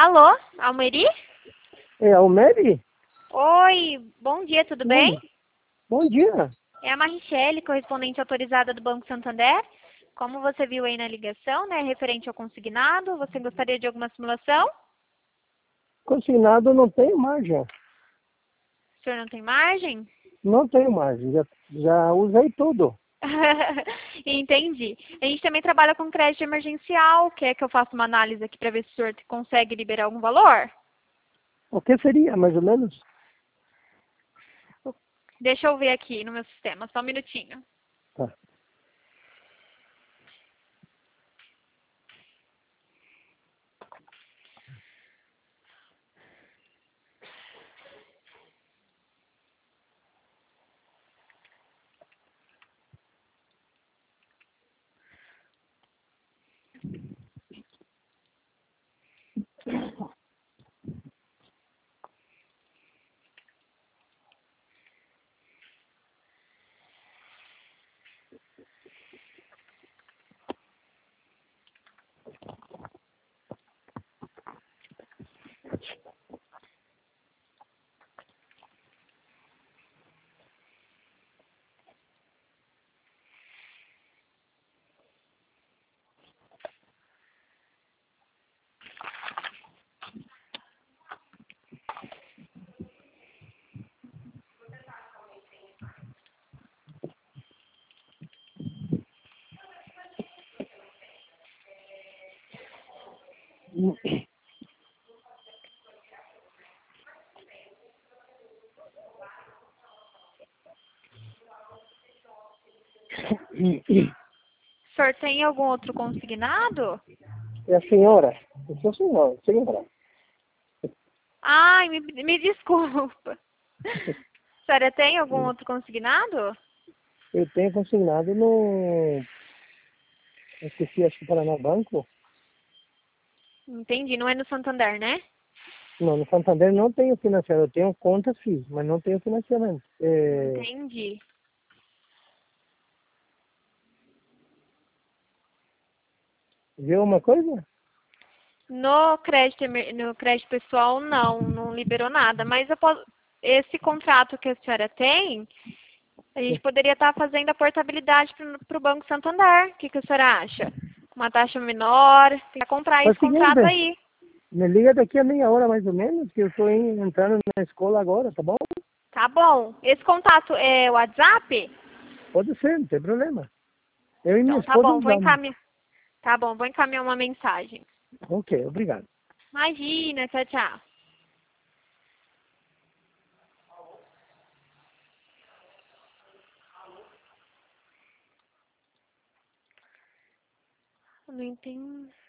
Alô, Almeri? É Almeri? Oi, bom dia, tudo bem? Bom dia. É a Marichele, correspondente autorizada do Banco Santander. Como você viu aí na ligação, né, referente ao consignado, você gostaria de alguma simulação? Consignado não tenho margem. O senhor não tem margem? Não tenho margem. Já usei tudo. Entendi. A gente também trabalha com crédito emergencial. Quer que eu faça uma análise aqui para ver se o senhor consegue liberar algum valor? O que seria, mais ou menos? Deixa eu ver aqui no meu sistema, só um minutinho. Tá. O senhor tem algum outro consignado? É a senhora? Eu sou senhora. Senhora. Ai, me desculpa. A senhora tem algum outro consignado? Eu tenho consignado no... Eu esqueci, acho que Paraná Banco. Entendi, não é no Santander, né? Não, no Santander não tenho financiamento. Eu tenho conta sim, mas não tenho financiamento. Entendi. Viu uma coisa? No crédito pessoal, não liberou nada. Mas esse contrato que a senhora tem, a gente poderia estar fazendo a portabilidade para o Banco Santander. O que a senhora acha? Uma taxa menor, tem que comprar Faz esse o seguinte, contrato aí. me liga daqui a meia hora mais ou menos, que eu estou entrando na escola agora, tá bom? Tá bom. Esse contato é o WhatsApp? Pode ser, não tem problema. Eu e minha Então, tá esposa bom, usamos. Tá bom, vou encaminhar uma mensagem. Ok, obrigado. Imagina, tchau, tchau. Eu não entendi.